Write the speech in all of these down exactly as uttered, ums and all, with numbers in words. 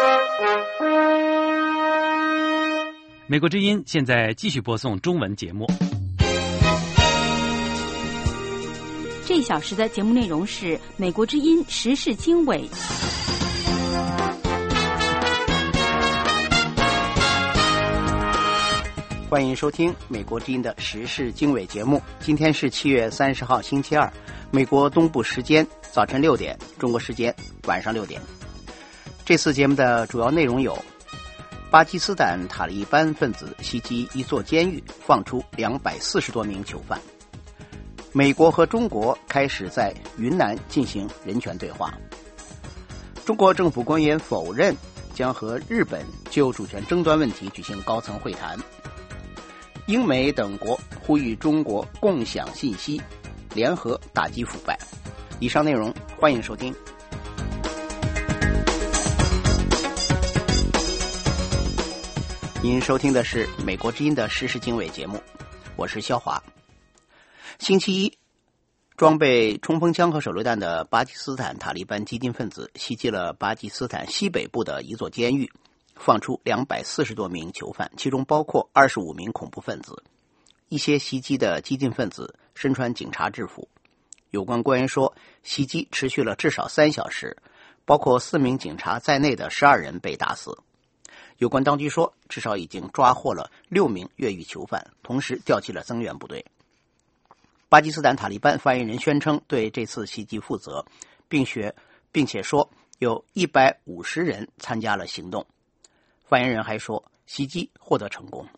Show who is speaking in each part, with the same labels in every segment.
Speaker 1: 美国之音现在继续播送中文节目。
Speaker 2: 这一小时的节目内容是美国之音时事经纬。
Speaker 3: 欢迎收听美国之音的时事经纬节目。今天是七月三十号星期二，美国东部时间早晨六点，中国时间晚上六点。这次节目的主要内容有：巴基斯坦塔利班分子袭击一座监狱，放出两百四十多名囚犯；美国和中国开始在云南进行人权对话；中国政府官员否认将和日本就主权争端问题举行高层会谈；英美等国呼吁中国共享信息，联合打击腐败。以上内容欢迎收听。您收听的是美国之音的时事经纬节目，我是肖华。星期一，装备冲锋枪和手榴弹的巴基斯坦塔利班激进分子袭击了巴基斯坦西北部的一座监狱，放出两百四十多名囚犯，其中包括二十五名恐怖分子。一些袭击的激进分子身穿警察制服。有关官员说，袭击持续了至少三小时，包括四名警察在内的十二人被打死。有关当局说，至少已经抓获了六名越狱囚犯，同时调集了增援部队。巴基斯坦塔利班发言人宣称对这次袭击负责，并且并且说有一百五十人参加了行动。发言人还说，袭击获得成功。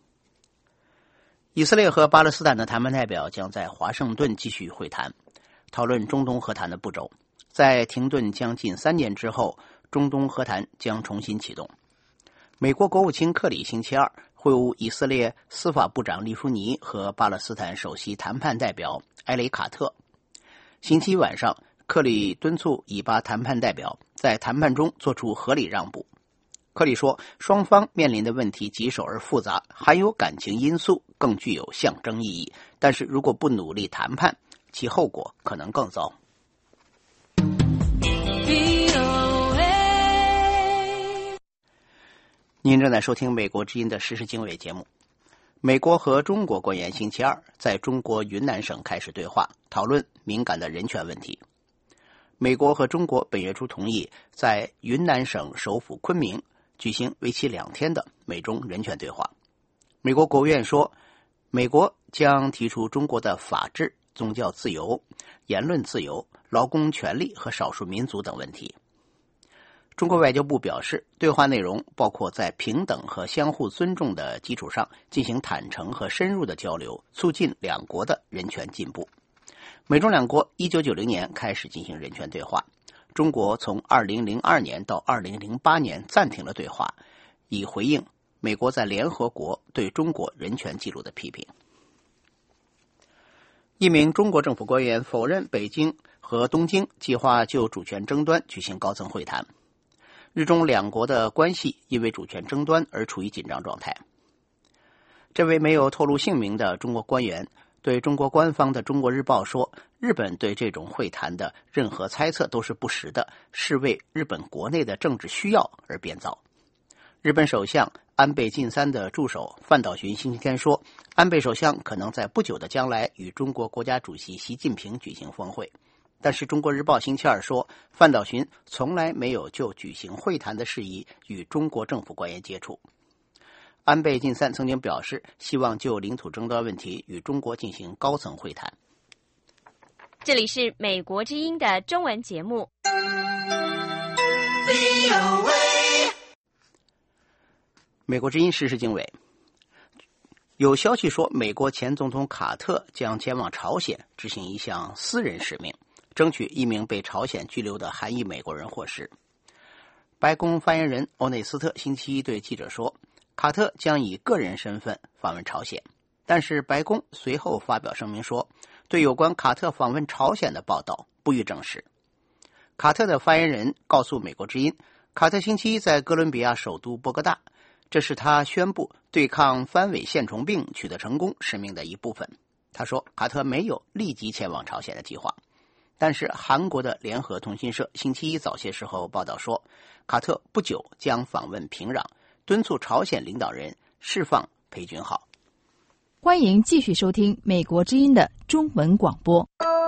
Speaker 3: 以色列和巴勒斯坦的谈判代表将在华盛顿继续会谈，讨论中东和谈的步骤。在停顿将近三年之后，中东和谈将重新启动。美国国务卿克里星期二会晤以色列司法部长利夫尼和巴勒斯坦首席谈判代表埃雷卡特。星期一晚上，克里敦促以巴谈判代表在谈判中做出合理让步。克里说，双方面临的问题棘手而复杂，含有感情因素，更具有象征意义。但是如果不努力谈判，其后果可能更糟。您正在收听美国之音的时事经纬节目。美国和中国官员星期二在中国云南省开始对话，讨论敏感的人权问题。美国和中国本月初同意在云南省首府昆明举行为期两天的美中人权对话。美国国务院说，美国将提出中国的法治、宗教自由、言论自由、劳工权利和少数民族等问题。中国外交部表示，对话内容包括在平等和相互尊重的基础上进行坦诚和深入的交流，促进两国的人权进步。美中两国一九九零年开始进行人权对话，中国从二零零二年到二零零八年暂停了对话，以回应美国在联合国对中国人权记录的批评。一名中国政府官员否认北京和东京计划就主权争端举行高层会谈。日中两国的关系因为主权争端而处于紧张状态。这位没有透露姓名的中国官员对中国官方的《中国日报》说，日本对这种会谈的任何猜测都是不实的，是为日本国内的政治需要而编造。日本首相安倍晋三的助手范岛寻星期天说，安倍首相可能在不久的将来与中国国家主席习近平举行峰会。但是《中国日报》星期二说，范岛寻从来没有就举行会谈的事宜与中国政府官员接触。安倍晋三曾经表示，希望就领土争端问题与中国进行高层会谈。
Speaker 4: 这里是美国之音的中文节目。
Speaker 3: 美国之音时事经纬。有消息说，美国前总统卡特将前往朝鲜执行一项私人使命，争取一名被朝鲜拘留的韩裔美国人获释。白宫发言人欧内斯特星期一对记者说，卡特将以个人身份访问朝鲜，但是白宫随后发表声明说，对有关卡特访问朝鲜的报道不予证实。卡特的发言人告诉美国之音，卡特星期一在哥伦比亚首都波哥大，这是他宣布对抗番尾线虫病取得成功使命的一部分。他说，卡特没有立即前往朝鲜的计划。 但是韩国的联合通讯社星期一早些时候报道说，卡特不久将访问平壤，敦促朝鲜领导人释放裴俊浩。
Speaker 5: 欢迎继续收听美国之音的中文广播。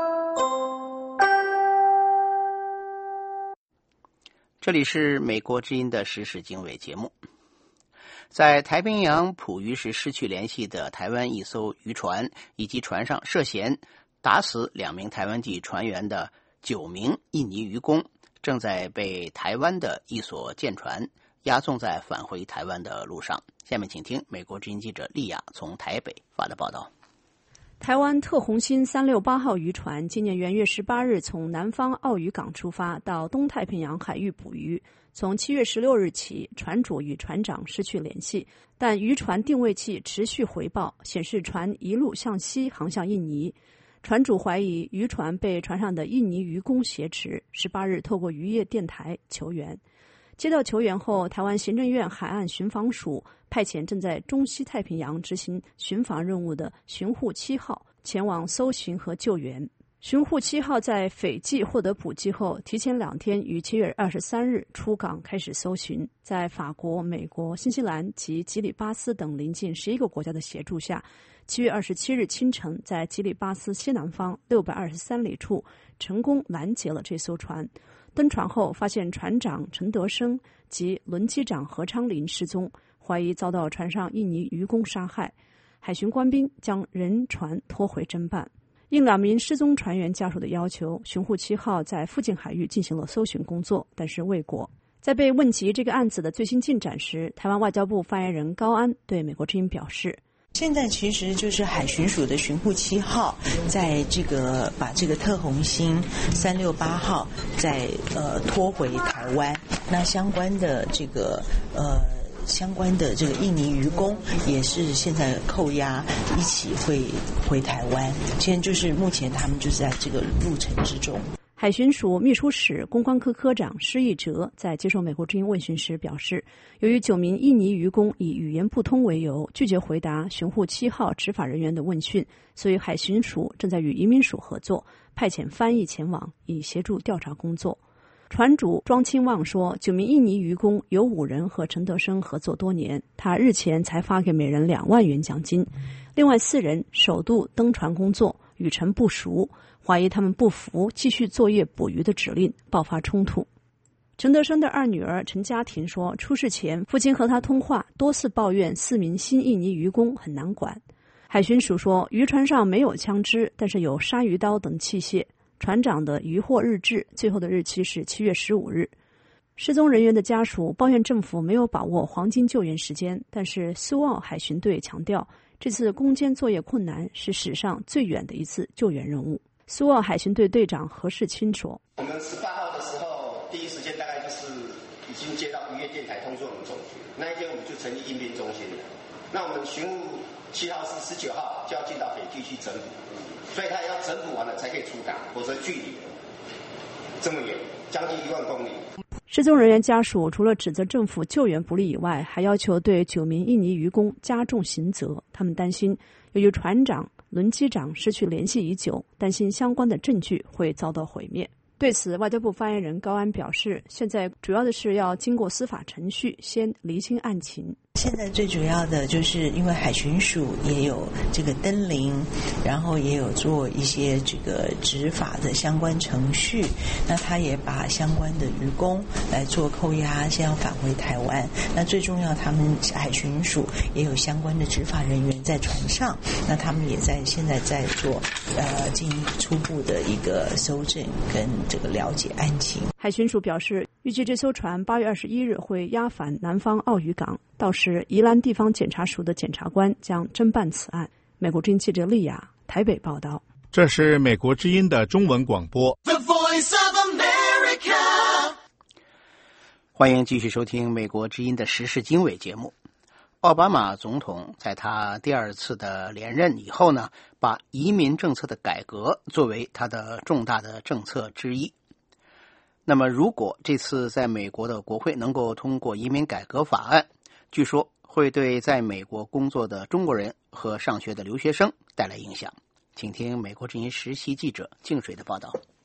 Speaker 3: 这里是美国之音的时事经纬节目。在太平洋捕鱼时失去联系的台湾一艘渔船以及船上涉嫌打死两名台湾籍船员的九名印尼渔工，正在被台湾的一所舰船押送在返回台湾的路上。下面请听美国之音记者丽亚从台北发的报道。
Speaker 6: 台湾特宏星三六八号渔船今年元月十八日从南方澳渔港出发，到东太平洋海域捕鱼。从七月十六日起，船主与船长失去联系，但渔船定位器持续回报，显示船一路向西航向印尼。船主怀疑渔船被船上的印尼渔工挟持，十八日透过渔业电台求援。接到求援后，台湾行政院海岸巡防署派遣正在中西太平洋执行巡防任务的巡护七号前往搜寻和救援。巡护七号在斐济获得补给后，提前两天于七月二十三日出港开始搜寻。在法国、美国、新西兰及吉里巴斯等邻近十一个国家的协助下，七月二十七日清晨，在吉里巴斯西南方六百二十三里处成功拦截了这艘船。登船后发现船长陈德生及轮机长何昌林失踪，怀疑遭到船上印尼渔工杀害。海巡官兵将人船拖回侦办。应两名失踪船员家属的要求，巡护七号在附近海域进行了搜寻工作，但是未果。在被问及这个案子的最新进展时，台湾外交部发言人高安对美国之音表示，
Speaker 7: 现在其实就是海巡署的巡护七号在这个把这个特宏星三六八号再呃拖回台湾，那相关的这个呃相关的这个印尼渔工也是现在扣押一起会回台湾，现在就是目前他们就是在这个路程之中。
Speaker 6: 海巡署秘书室公关科科长施义哲在接受美国之音问询时表示，由于九名印尼渔工以语言不通为由拒绝回答巡护七号执法人员的问讯，所以海巡署正在与移民署合作，派遣翻译前往以协助调查工作。船主庄清旺说，九名印尼渔工有五人和陈德生合作多年，他日前才发给每人两万元奖金。另外四人首度登船工作，与陈不熟，怀疑他们不服继续作业捕鱼的指令，爆发冲突。陈德生的二女儿陈家婷说，出事前父亲和他通话，多次抱怨四名新印尼渔工很难管。海巡署说，渔船上没有枪支，但是有鲨鱼刀等器械。船长的渔获日志最后的日期是七月十五日。失踪人员的家属抱怨政府没有把握黄金救援时间，但是苏澳海巡队强调，这次攻坚作业困难是史上最远的一次救援任务。苏澳海巡队队长何世清说，
Speaker 8: 我们十八号的时候第一时间大概就是已经接到渔业电台通知我们中巡，那一天我们就成立应变中心了。那我们巡务七号是十九号就要进到北地去整捕，所以他要整捕完了才可以出港，否则距离这么远，将近一万公里。
Speaker 6: 失踪人员家属除了指责政府救援不力以外，还要求对九名印尼渔工加重刑责。他们担心，由于船长、轮机长失去联系已久，担心相关的证据会遭到毁灭。对此，外交部发言人高安表示，现在主要的是要经过司法程序，先厘清案情。
Speaker 7: 现在最主要的就是因为海巡署也有这个登临，然后也有做一些这个执法的相关程序，那他也把相关的渔工来做扣押，先要返回台湾。那最重要，他们海巡署也有相关的执法人员在船上，那他们也在现在在做呃进初步的一个搜证跟这个了解案情。
Speaker 6: 海巡署表示，预计这艘船八月二十一日会押返南方澳渔港，到时宜兰地方检察署的检察官将侦办此案。美国之音记者丽雅台北报道。
Speaker 9: 这是美国之音的中文广播。The Voice of
Speaker 3: America。欢迎继续收听美国之音的时事经纬节目。奥巴马总统在他第二次的连任以后呢，把移民政策的改革作为他的重大的政策之一。那么如果这次在美国的国会能够通过移民改革法案，据说会对在美国工作的中国人和上学的留学生带来影响。请听美国之音实习记者静水的报道。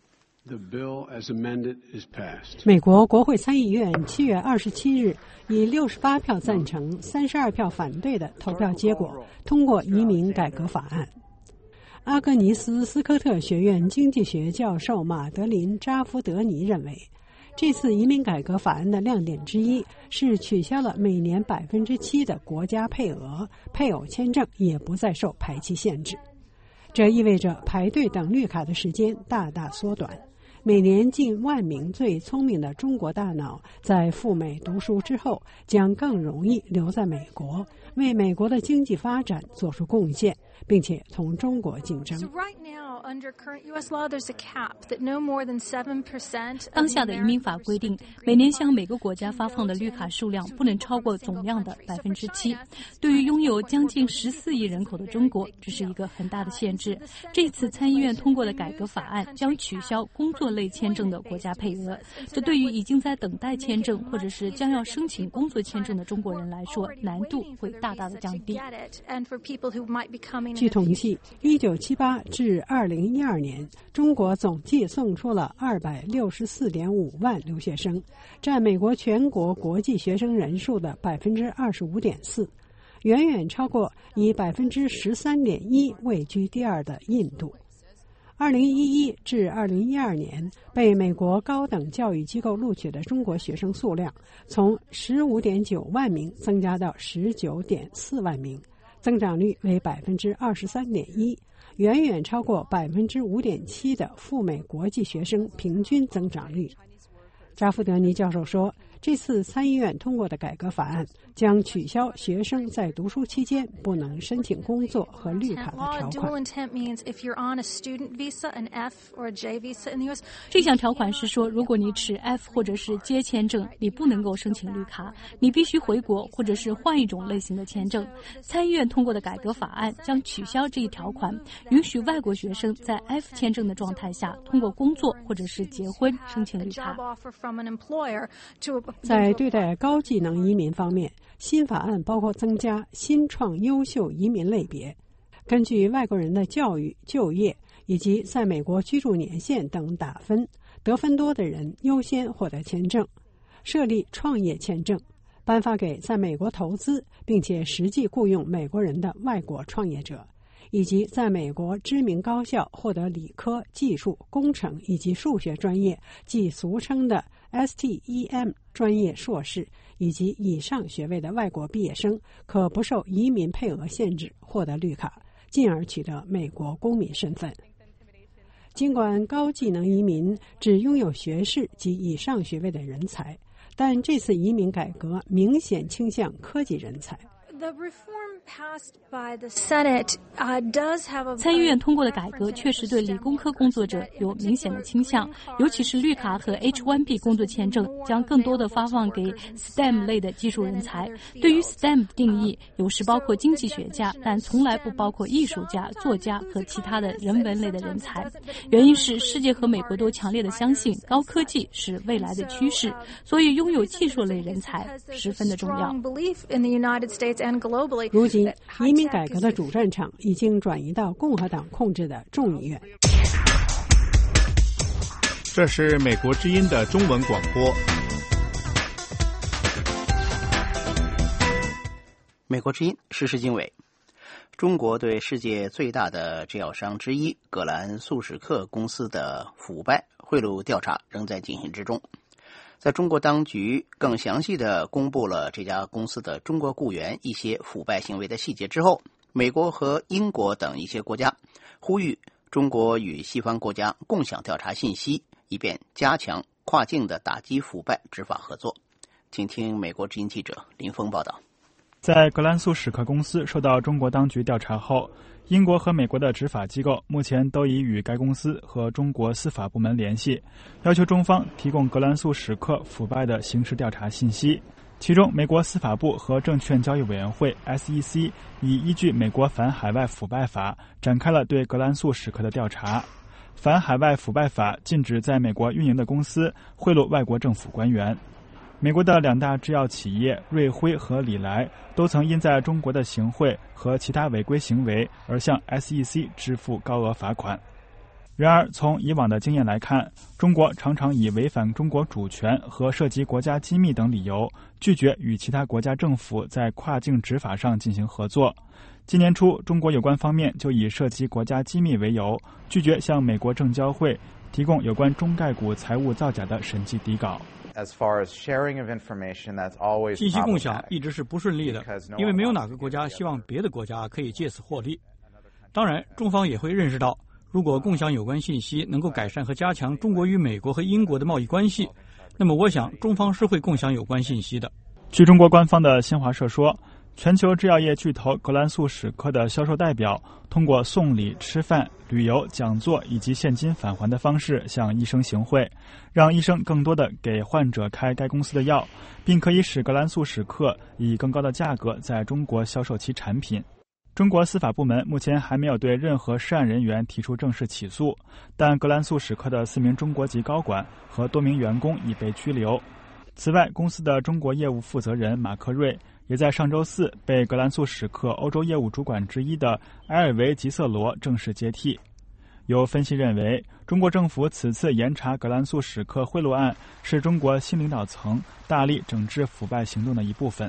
Speaker 10: 美国国会参议院七月二十七日以六十八票赞成、三十二票反对的投票结果通过移民改革法案。阿格尼斯斯科特学院经济学教授马德琳·扎夫德尼认为，这次移民改革法案的亮点之一是取消了每年百分之七的国家配额，配偶签证也不再受排期限制。这意味着排队等绿卡的时间大大缩短。每年近万名最聪明的中国大脑在赴美读书之后，将更容易留在美国，为美国的经济发展做出贡献，并且同中国竞争。
Speaker 11: 当下的移民法规定，每年向每个国家发放的绿卡数量不能超过总量的百分之七。对于拥有将近十四亿人口的中国，这是一个很大的限制。这次参议院通过的改革法案将取消工作类签证的国家配额，这对于已经在等待签证或者是将要申请工作签证的中国人来说，难度会大大的降低。
Speaker 10: 据统计，一九七八至二零一二年，中国总计送出了二百六十四点五万留学生，占美国全国国际学生人数的百分之二十五点四，远远超过以百分之十三点一位居第二的印度。二零一一至二零一二年，被美国高等教育机构录取的中国学生数量从十五点九万名增加到十九点四万名，增长率为百分之二十三点一，远远超过百分之五点七的赴美国际学生平均增长率。扎夫德尼教授说，这次参议院通过的改革法案将取消学生在读书期间不能申请工作和绿卡的条款。
Speaker 11: 这项条款是说，如果你持 F 或者是 J 签证，你不能够申请绿卡，你必须回国或者是换一种类型的签证。参议院通过的改革法案将取消这一条款，允许外国学生在 F 签证的状态下通过工作或者是结婚申请绿卡。
Speaker 10: 在对待高技能移民方面，新法案包括增加新创优秀移民类别，根据外国人的教育、就业以及在美国居住年限等打分，得分多的人优先获得签证，设立创业签证，颁发给在美国投资并且实际雇佣美国人的外国创业者，以及在美国知名高校获得理科、技术、工程以及数学专业，即俗称的 S T E M 专业硕士以及以上学位的外国毕业生，可不受移民配额限制获得绿卡，进而取得美国公民身份。尽管高技能移民只拥有学士及以上学位的人才，但这次移民改革明显倾向科技人才。
Speaker 11: 参议院通过的改革确实对理工科工作者有明显的倾向，尤其是绿卡和 H 一 B 工作签证将更多的发放给 S T E M 类的技术人才。对于 S T E M 的定义，有时包括经济学家，但从来不包括艺术家、作家和其他的人文类的人才。原因是世界和美国都强烈的相信高科技是未来的趋势，所以拥有技术类人才十分的重要。
Speaker 10: 如今，移民改革的主战场已经转移到共和党控制的众议院。
Speaker 9: 这是美国之音的中文广播。
Speaker 3: 美国之音时事经纬。中国对世界最大的制药商之一葛兰素史克公司的腐败贿赂调查仍在进行之中。在中国当局更详细地公布了这家公司的中国雇员一些腐败行为的细节之后，美国和英国等一些国家呼吁中国与西方国家共享调查信息，以便加强跨境的打击腐败执法合作。请听美国之音记者林峰报道。
Speaker 12: 在格兰素史克公司受到中国当局调查后，英国和美国的执法机构目前都已与该公司和中国司法部门联系，要求中方提供格兰素史克腐败的刑事调查信息。其中，美国司法部和证券交易委员会 S E C 已依据美国反海外腐败法展开了对格兰素史克的调查。反海外腐败法禁止在美国运营的公司贿赂外国政府官员。美国的两大制药企业瑞辉和礼来都曾因在中国的行贿和其他违规行为而向 S E C 支付高额罚款。 然而，从以往的经验来看，中国常常以违反中国主权和涉及国家机密等理由，拒绝与其他国家政府在跨境执法上进行合作。今年初，中国有关方面就以涉及国家机密为由，拒绝向美国证交会提供有关中概股财务造假的审计底稿。
Speaker 13: 信息共享一直是不顺利的，因为没有哪个国家希望别的国家可以借此获利。当然，中方也会认识到，如果共享有关信息能够改善和加强中国与美国和英国的贸易关系，那么我想中方是会共享有关信息的。
Speaker 12: 据中国官方的新华社说，全球制药业巨头格兰素史克的销售代表通过送礼、吃饭、旅游、讲座以及现金返还的方式向医生行贿，让医生更多的给患者开该公司的药，并可以使格兰素史克以更高的价格在中国销售其产品。中国司法部门目前还没有对任何涉案人员提出正式起诉，但格兰素史克的四名中国籍高管和多名员工已被拘留。此外，公司的中国业务负责人马克瑞也在上周四被格兰素史克欧洲业务主管之一的埃尔维吉瑟罗正式接替。有分析认为，中国政府此次严查格兰素史克贿赂案是中国新领导层大力整治腐败行动的一部分。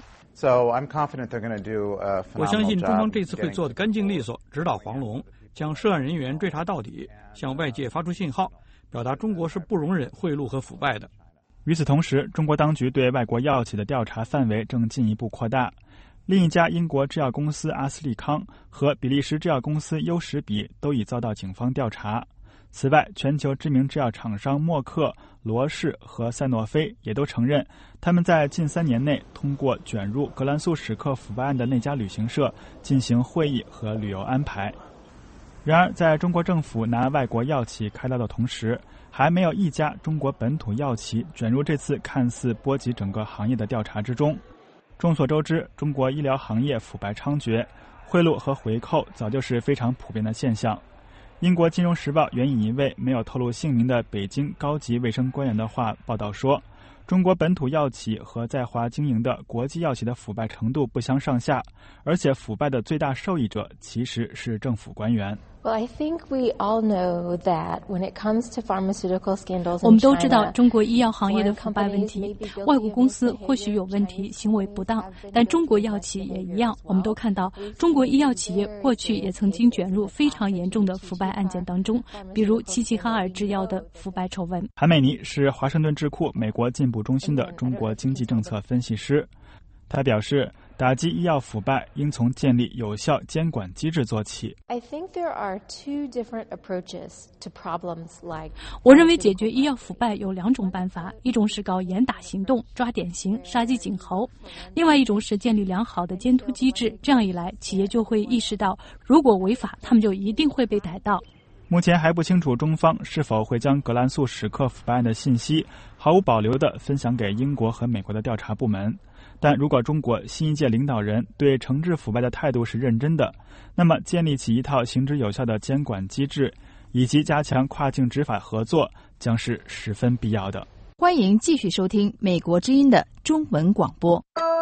Speaker 13: 我相信中方这次会做得干净利索，直捣黄龙，将涉案人员追查到底，向外界发出信号，表达中国是不容忍贿赂和腐败的。
Speaker 12: 与此同时，中国当局对外国药企的调查范围正进一步扩大。另一家英国制药公司阿斯利康和比利时制药公司优时比都已遭到警方调查。此外，全球知名制药厂商默克、罗氏和赛诺菲也都承认，他们在近三年内通过卷入格兰素史克腐败案的那家旅行社进行会议和旅游安排。然而，在中国政府拿外国药企开刀的同时，还没有一家中国本土药企卷入这次看似波及整个行业的调查之中。众所周知，中国医疗行业腐败猖獗，贿赂和回扣早就是非常普遍的现象。英国金融时报援引一位没有透露姓名的北京高级卫生官员的话报道说，中国本土药企和在华经营的国际药企的腐败程度不相上下，而且腐败的最大受益者其实是政府官员。
Speaker 14: Well, I think we all know that when it comes to pharmaceutical scandals in China,
Speaker 11: 我们都知道中国医药行业的腐败问题，外国公司或许有问题，行为不当，但中国药企也一样。我们都看到，中国医药企业过去也曾经卷入非常严重的腐败案件当中，比如齐齐哈尔制药的腐败丑闻。
Speaker 12: 韩美妮是华盛顿智库美国进步中心的中国经济政策分析师。他表示，打击医药腐败应从建立有效监管机制做起。
Speaker 14: I think there are two different approaches to problems like
Speaker 11: 我认为解决医药腐败有两种办法，一种是搞严打行动，抓典型，杀鸡儆猴；另外一种是建立良好的监督机制。这样一来，企业就会意识到，如果违法，他们就一定会被逮到。
Speaker 12: 目前还不清楚中方是否会将格兰素史克腐败案的信息毫无保留地分享给英国和美国的调查部门。但如果中国新一届领导人对惩治腐败的态度是认真的，那么建立起一套行之有效的监管机制，以及加强跨境执法合作，将是十分必要的。
Speaker 5: 欢迎继续收听美国之音的中文广播。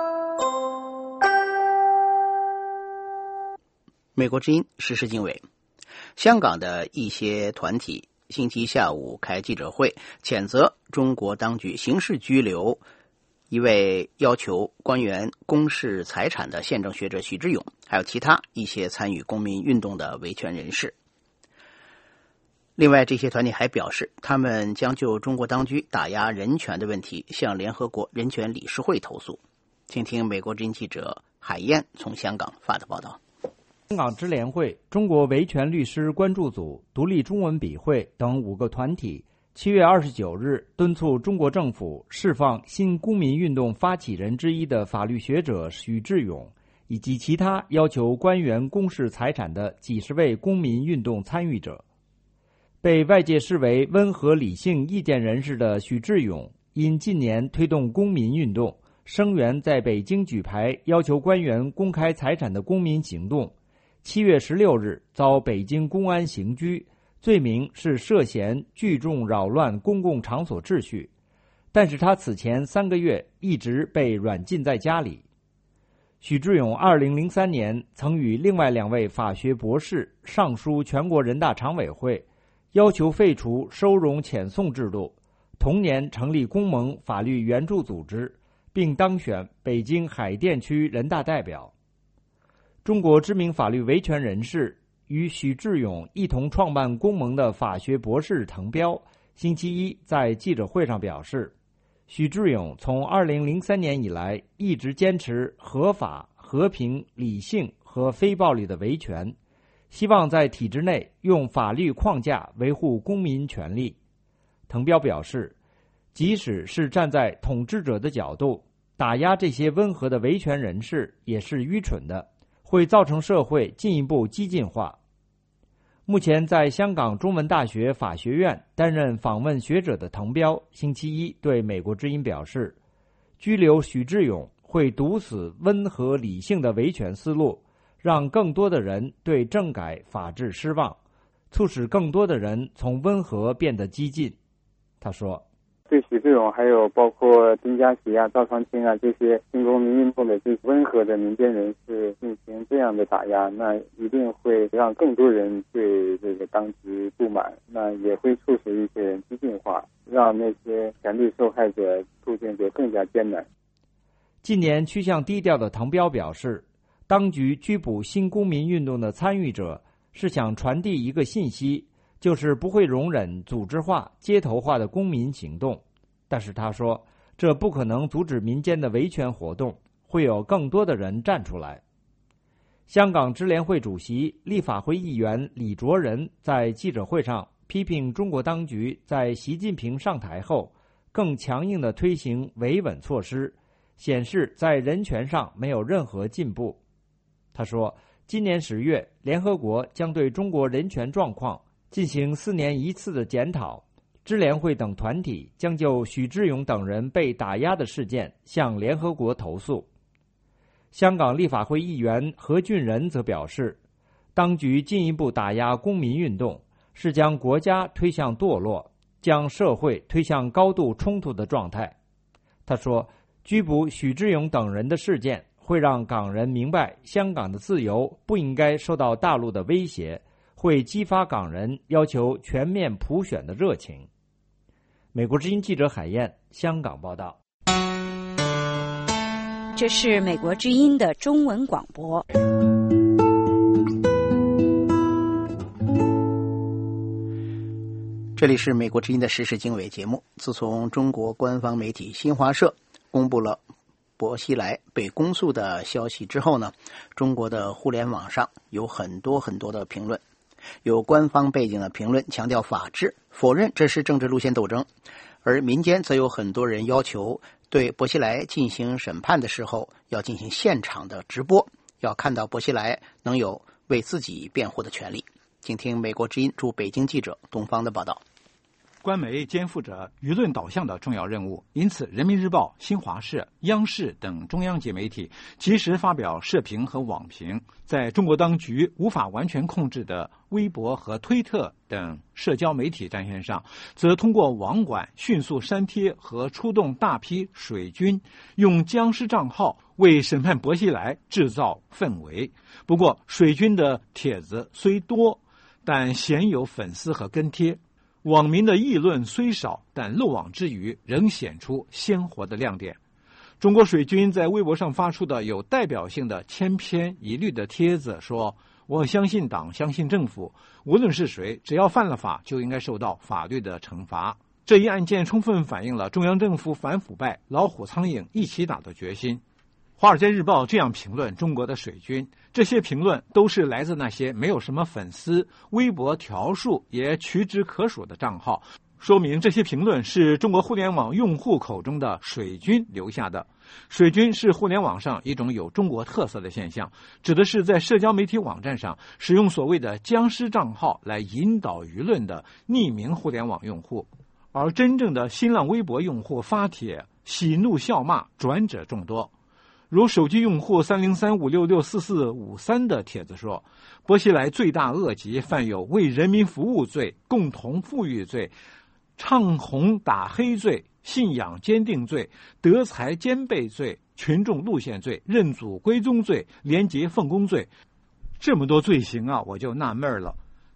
Speaker 3: 美国之音时事经纬。香港的一些团体星期下午开记者会，谴责中国当局刑事拘留一位要求官员公示财产的宪政学者许志永，还有其他一些参与公民运动的维权人士。另外，这些团体还表示，他们将就中国当局打压人权的问题向联合国人权理事会投诉。请听美国之音记者海燕从香港发的报道。
Speaker 15: 香港支联会、中国维权律师关注组、独立中文笔会等五个团体七月二十九日敦促中国政府释放新公民运动发起人之一的法律学者许志永，以及其他要求官员公示财产的几十位公民运动参与者。被外界视为温和理性意见人士的许志永，因近年推动公民运动，声援在北京举牌要求官员公开财产的公民行动，七月十六日遭北京公安刑拘，罪名是涉嫌聚众扰乱公共场所秩序，但是他此前三个月一直被软禁在家里。许志永二零零三年曾与另外两位法学博士上书全国人大常委会， 要求废除收容遣送制度，同年成立公盟法律援助组织，并当选北京海淀区人大代表。中国知名法律维权人士与许志勇一同创办公盟的法学博士滕彪星期一在记者会上表示，许志勇从二零零三年以来一直坚持合法、和平、理性和非暴力的维权，希望在体制内用法律框架维护公民权利。滕彪表示，即使是站在统治者的角度，打压这些温和的维权人士也是愚蠢的，会造成社会进一步激进化。目前在香港中文大学法学院担任访问学者的滕彪星期一对美国之音表示，拘留许志勇会堵死温和理性的维权思路，让更多的人对政改法治失望，促使更多的人从温和变得激进。他说，
Speaker 16: 对许志勇还有包括丁家喜啊、赵长青啊这些新公民运动的这些温和的民间人士进行这样的打压，那一定会让更多人对这个当局不满，那也会促使一些人激进化，让那些权利受害者处境就更加艰难。
Speaker 15: 近年趋向低调的滕彪表示，当局拘捕新公民运动的参与者是想传递一个信息，就是不会容忍组织化、街头化的公民行动。但是他说，这不可能阻止民间的维权活动，会有更多的人站出来。香港支联会主席、立法会议员李卓人在记者会上批评中国当局在习近平上台后更强硬地推行维稳措施，显示在人权上没有任何进步。他说，今年十月，联合国将对中国人权状况进行四年一次的检讨，支联会等团体将就许志勇等人被打压的事件向联合国投诉。香港立法会议员何俊仁则表示，当局进一步打压公民运动，是将国家推向堕落，将社会推向高度冲突的状态。他说，拘捕许志勇等人的事件会让港人明白香港的自由不应该受到大陆的威胁，会激发港人要求全面普选的热情。美国之音记者海燕，香港报道。
Speaker 2: 这是美国之音的中文广播。
Speaker 3: 这里是美国之音的时事经纬节目。自从中国官方媒体新华社公布了薄熙来被公诉的消息之后呢，中国的互联网上有很多很多的评论，有官方背景的评论强调法治，否认这是政治路线斗争，而民间则有很多人要求对薄熙来进行审判的时候要进行现场的直播，要看到薄熙来能有为自己辩护的权利。请听美国之音驻北京记者东方的报道。
Speaker 17: 官媒肩负着舆论导向的重要任务，因此人民日报、新华社、央视等中央级媒体及时发表社评和网评。在中国当局无法完全控制的微博和推特等社交媒体战线上，则通过网管迅速删帖和出动大批水军，用僵尸账号为审判薄熙来制造氛围。不过水军的帖子虽多，但鲜有粉丝和跟帖，网民的议论虽少，但漏网之鱼仍显出鲜活的亮点。中国水军在微博上发出的有代表性的千篇一律的帖子说，我相信党，相信政府，无论是谁，只要犯了法就应该受到法律的惩罚。这一案件充分反映了中央政府反腐败、老虎苍蝇一起打的决心。华尔街日报这样评论中国的水军，这些评论都是来自那些没有什么粉丝、微博条数也屈指可数的账号，说明这些评论是中国互联网用户口中的水军留下的。水军是互联网上一种有中国特色的现象，指的是在社交媒体网站上使用所谓的僵尸账号来引导舆论的匿名互联网用户。而真正的新浪微博用户发帖喜怒笑骂，转者众多。如手机用户三零三五六六四四五三的帖子说，薄熙来罪大恶极，犯有为人民服务罪、共同富裕罪、唱红打黑罪、信仰坚定罪、德才兼备罪、群众路线罪、认祖归宗罪、廉洁奉公罪。这么多罪行啊，我就纳闷了，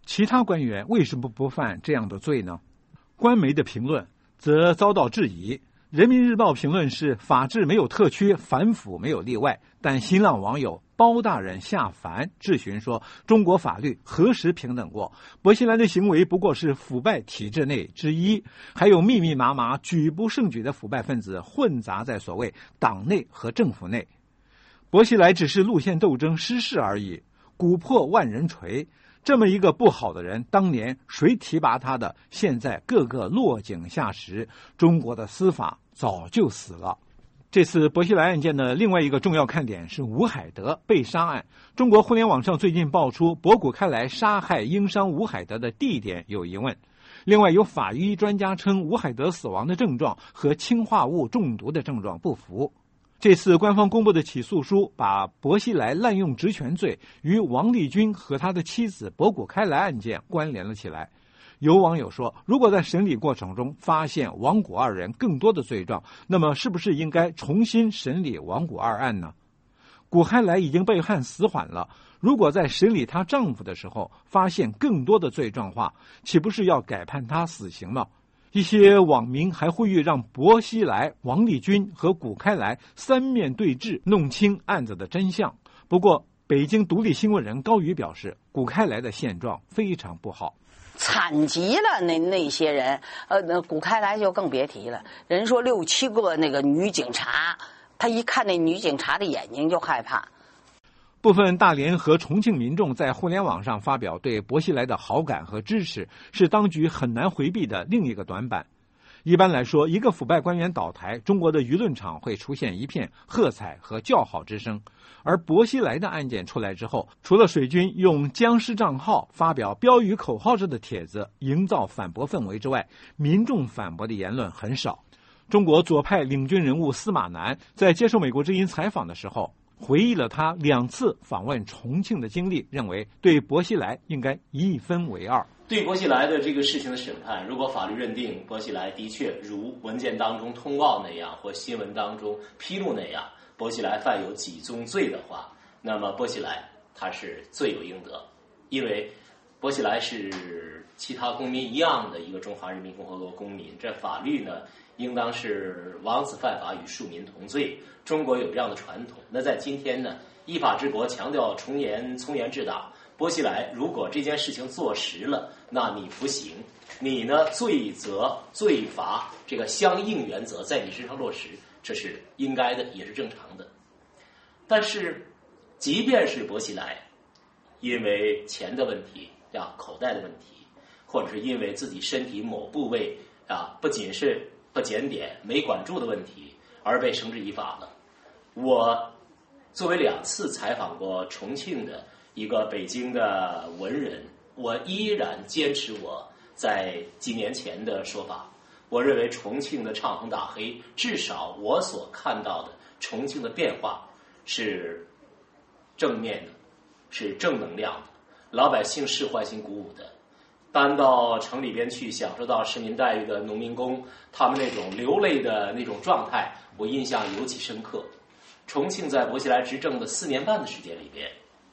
Speaker 17: 其他官员为什么不犯这样的罪呢？官媒的评论则遭到质疑。人民日报评论是法治没有特区，反腐没有例外，但新浪网友包大人下凡质询说，中国法律何时平等过？薄熙来的行为不过是腐败体制内之一，还有密密麻麻举不胜举的腐败分子混杂在所谓党内和政府内。薄熙来只是路线斗争失势而已，鼓破万人锤。这么一个不好的人，当年谁提拔他的？现在个个落井下石，中国的司法早就死了。这次薄熙来案件的另外一个重要看点是吴海德被杀案。中国互联网上最近爆出博古开来杀害英商吴海德的地点有疑问。另外有法医专家称吴海德死亡的症状和氰化物中毒的症状不符。这次官方公布的起诉书把薄熙来滥用职权罪与王立军和他的妻子博古开来案件关联了起来。有网友说，如果在审理过程中发现王古二人更多的罪状，那么是不是应该重新审理王古二案呢？古开来已经被判死缓了，如果在审理她丈夫的时候发现更多的罪状话，岂不是要改判他死刑吗？一些网民还呼吁让薄熙来、王立军和古开来三面对质，弄清案子的真相。不过北京独立新闻人高宇表示，古开来的现状非常不好，
Speaker 18: 惨极了。那那些人，呃，那古开来就更别提了。人说六七个那个女警察，他一看那女警察的眼睛就害怕。
Speaker 17: 部分大连和重庆民众在互联网上发表对薄熙来的好感和支持，是当局很难回避的另一个短板。一般来说，一个腐败官员倒台，中国的舆论场会出现一片喝彩和叫好之声。而薄熙来的案件出来之后，除了水军用僵尸账号发表标语口号式的帖子营造反驳氛围之外，民众反驳的言论很少。中国左派领军人物司马南在接受美国之音采访的时候，回忆了他两次访问重庆的经历，认为对薄熙来应该一分为二。
Speaker 19: 对薄熙来的这个事情的审判，如果法律认定薄熙来的确如文件当中通报那样或新闻当中披露那样，薄熙来犯有几宗罪的话，那么薄熙来他是罪有应得，因为薄熙来是其他公民一样的一个中华人民共和国公民，这法律呢应当是王子犯法与庶民同罪，中国有这样的传统。那在今天呢，依法治国强调从严从严治党，薄熙来如果这件事情坐实了，那你服刑，你呢罪责罪罚这个相应原则在你身上落实，这是应该的，也是正常的。但是即便是薄熙来因为钱的问题啊，口袋的问题，或者是因为自己身体某部位啊不仅是不检点没管住的问题而被绳之以法了。我作为两次采访过重庆的一个北京的文人，我依然坚持我在几年前的说法。我认为重庆的唱红打黑，至少我所看到的重庆的变化是正面的，是正能量的，老百姓是欢欣鼓舞的。搬到城里边去享受到市民待遇的农民工，他们那种流泪的那种状态，我印象尤其深刻。重庆在薄熙来执政的四年半的时间里边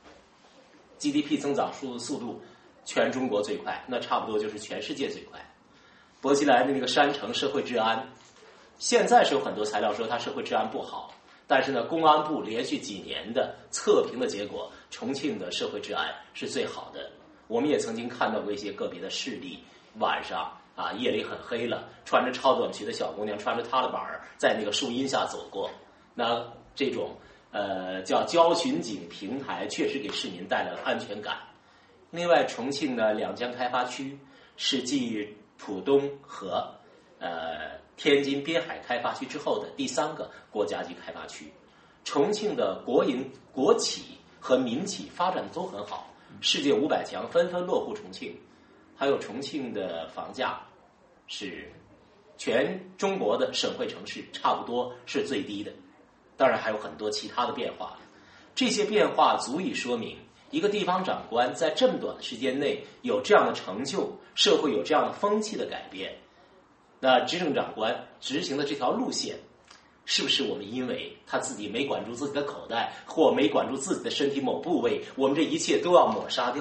Speaker 19: ，G D P 增长速速度全中国最快，那差不多就是全世界最快。薄熙来的那个山城社会治安，现在是有很多材料说它社会治安不好，但是呢，公安部连续几年的测评的结果，重庆的社会治安是最好的。我们也曾经看到过一些个别的事例，晚上啊夜里很黑了，穿着超短裙的小姑娘穿着踏了板在那个树荫下走过，那这种呃叫交巡警平台确实给市民带来了安全感。另外，重庆的两江开发区是继浦东和呃天津滨海开发区之后的第三个国家级开发区。重庆的国营国企和民企发展都很好，世界五百强纷纷落户重庆。还有重庆的房价是全中国的省会城市差不多是最低的，当然还有很多其他的变化。这些变化足以说明一个地方长官在这么短的时间内有这样的成就，社会有这样的风气的改变。那执政长官执行的这条路线，是不是我们因为他自己没管住自己的口袋，或没管住自己的身体某部位，我们这一切都要抹杀掉？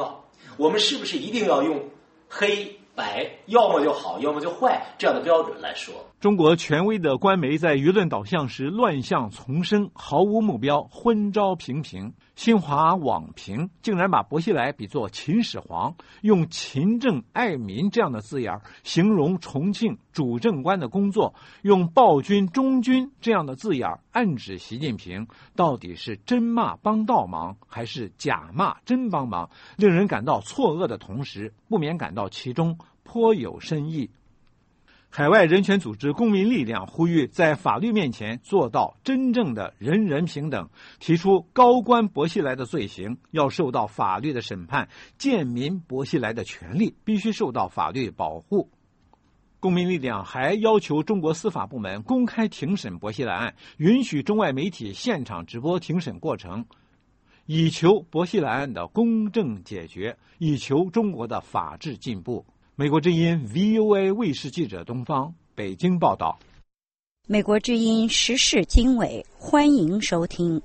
Speaker 19: 我们是不是一定要用黑白，要么就好，要么就坏这样的标准来说？
Speaker 17: 中国权威的官媒在舆论导向时乱象丛生，毫无目标，昏招平平。新华网评竟然把薄熙来比作秦始皇，用勤政爱民这样的字眼形容重庆主政官的工作，用暴君忠君这样的字眼暗指习近平，到底是真骂帮倒忙，还是假骂真帮忙？令人感到错愕的同时，不免感到其中颇有深意。海外人权组织公民力量呼吁在法律面前做到真正的人人平等，提出高官薄熙来的罪行要受到法律的审判，贱民薄熙来的权利必须受到法律保护。公民力量还要求中国司法部门公开庭审薄熙来案，允许中外媒体现场直播庭审过程，以求薄熙来案的公正解决，以求中国的法治进步。美国之音 V O A 卫视记者东方北京报道。
Speaker 20: 美国之音时事经纬，欢迎收听。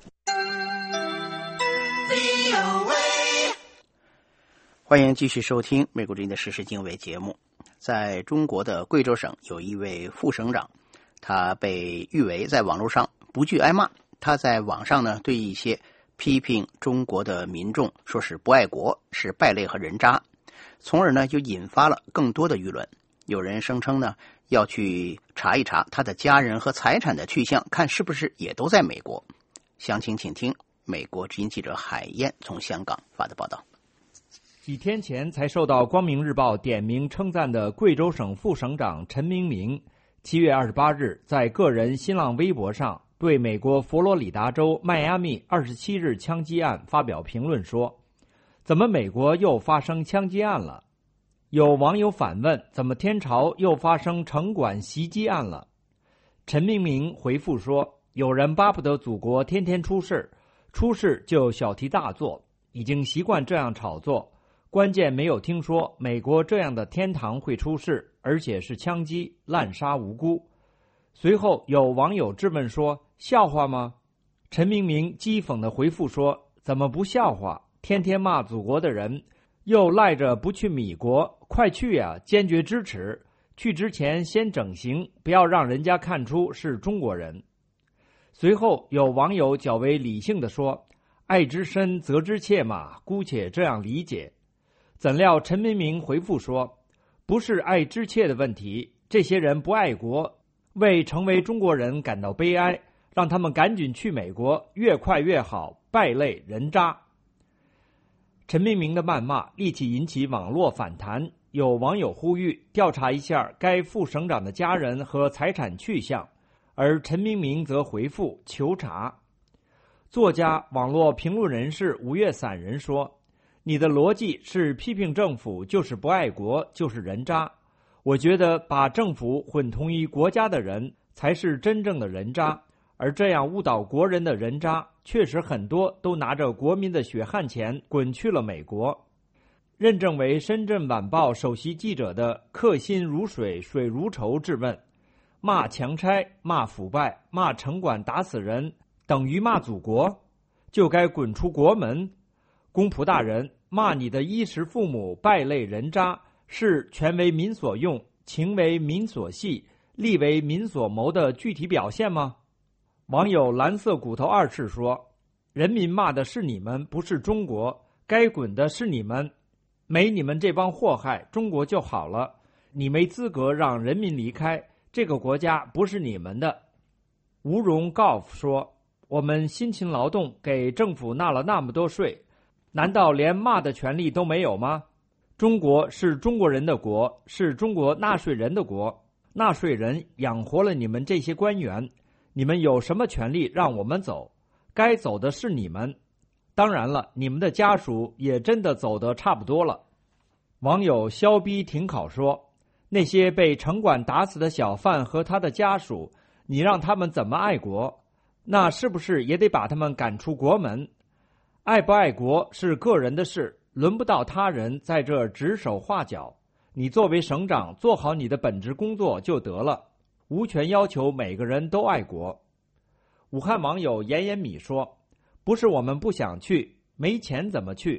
Speaker 3: 欢迎继续收听美国之音的时事经纬节目。在中国的贵州省有一位副省长，他被誉为在网络上不惧挨骂。他在网上呢对一些批评中国的民众说是不爱国，是败类和人渣，从而呢就引发了更多的舆论。有人声称呢要去查一查他的家人和财产的去向，看是不是也都在美国。详情请听美国之音记者海燕从香港发的报道。
Speaker 15: 几天前才受到光明日报点名称赞的贵州省副省长陈明明，七月二十八日在个人新浪微博上对美国佛罗里达州迈阿密二十七日枪击案发表评论说，怎么美国又发生枪击案了？有网友反问，怎么天朝又发生城管袭击案了？陈明明回复说，有人巴不得祖国天天出事，出事就小题大做，已经习惯这样炒作，关键没有听说美国这样的天堂会出事，而且是枪击，滥杀无辜。随后有网友质问说，笑话吗？陈明明讥讽地回复说，怎么不笑话？天天骂祖国的人又赖着不去米国，快去呀，坚决支持，去之前先整形，不要让人家看出是中国人。随后有网友较为理性地说，爱之深责之切嘛，姑且这样理解。怎料陈明明回复说，不是爱之切的问题，这些人不爱国，为成为中国人感到悲哀，让他们赶紧去美国，越快越好，败类人渣。陈明明的谩骂立即引起网络反弹，有网友呼吁调查一下该副省长的家人和财产去向，而陈明明则回复求查。作家、网络评论人士吴越散人说，你的逻辑是批评政府就是不爱国，就是人渣。我觉得把政府混同于国家的人才是真正的人渣，而这样误导国人的人渣确实很多都拿着国民的血汗钱滚去了美国。任正为深圳晚报首席记者的客心如水水如愁质问，骂强拆、骂腐败、骂城管打死人等于骂祖国，就该滚出国门。公仆大人，骂你的衣食父母败类人渣，是权为民所用，情为民所系，利为民所谋的具体表现吗？网友蓝色骨头二世说，人民骂的是你们，不是中国，该滚的是你们，没你们这帮祸害，中国就好了。你没资格让人民离开，这个国家不是你们的。吴荣 Golf 说，我们辛勤劳动，给政府纳了那么多税，难道连骂的权利都没有吗？中国是中国人的国，是中国纳税人的国，纳税人养活了你们这些官员，你们有什么权利让我们走？该走的是你们。当然了，你们的家属也真的走得差不多了。网友肖逼停考说，那些被城管打死的小贩和他的家属，你让他们怎么爱国？那是不是也得把他们赶出国门？爱不爱国是个人的事，轮不到他人在这指手画脚。你作为省长，做好你的本职工作就得了，无权要求每个人都爱国。武汉网友严严米说，不是我们不想去，没钱怎么去？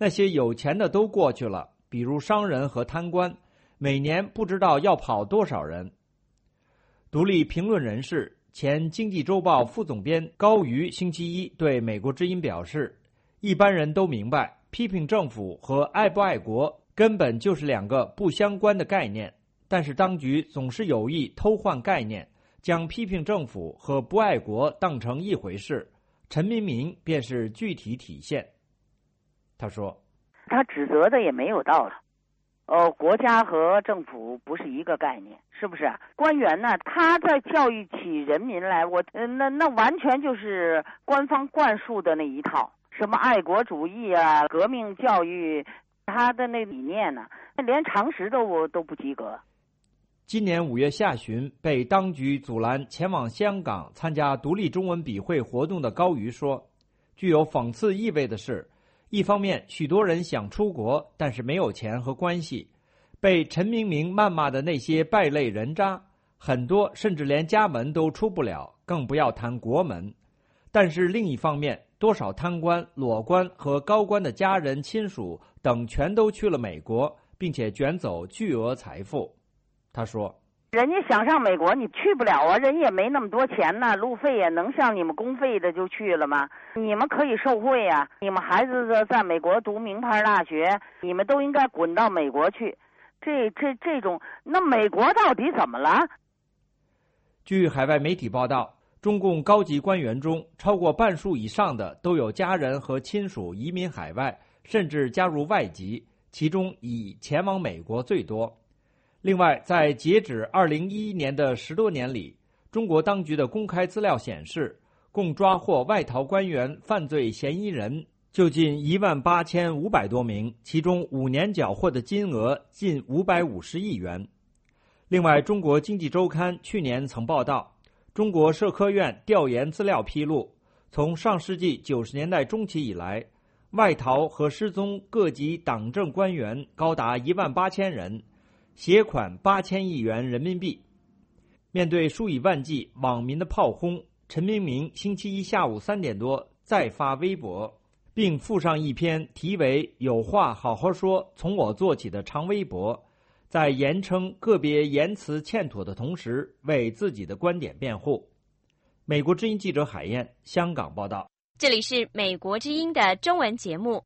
Speaker 15: 那些有钱的都过去了，比如商人和贪官，每年不知道要跑多少人。独立评论人士、前经济周报副总编高瑜星期一对美国之音表示，一般人都明白，批评政府和爱不爱国根本就是两个不相关的概念，但是当局总是有意偷换概念，将批评政府和不爱国当成一回事。陈明明便是具体体现。他说，
Speaker 21: 他指责的也没有道理。呃，国家和政府不是一个概念，是不是？官员呢，他在教育起人民来，我呃那那完全就是官方灌输的那一套，什么爱国主义啊、革命教育，他的那理念呢，连常识都都不及格。
Speaker 15: 今年五月下旬被当局阻拦前往香港参加独立中文笔会活动的高瑜说，具有讽刺意味的是，一方面许多人想出国，但是没有钱和关系，被陈明明谩骂的那些败类人渣，很多甚至连家门都出不了，更不要谈国门。但是另一方面，多少贪官、裸官和高官的家人亲属等全都去了美国，并且卷走巨额财富。他说，
Speaker 21: 人家想上美国，你去不了啊，人也没那么多钱呢，路费也能像你们公费的就去了吗？你们可以受贿啊，你们孩子在美国读名牌大学，你们都应该滚到美国去。这这这种，那美国到底怎么了？
Speaker 15: 据海外媒体报道，中共高级官员中超过半数以上的都有家人和亲属移民海外，甚至加入外籍，其中以前往美国最多。另外，在截止二零一一年的十多年里，中国当局的公开资料显示，共抓获外逃官员犯罪嫌疑人就近一万八千五百多名，其中五年缴获的金额近五百五十亿元。另外，中国经济周刊去年曾报道，中国社科院调研资料披露，从上世纪九十年代中期以来，外逃和失踪各级党政官员高达一万八千人，携款八千亿元人民币。面对数以万计网民的炮轰，陈明明星期一下午三点多再发微博，并附上一篇题为“有话好好说，从我做起”的长微博，在严称个别言辞欠妥的同时，为自己的观点辩护。美国之音记者海燕，香港报道。
Speaker 4: 这里是美国之音的中文节目。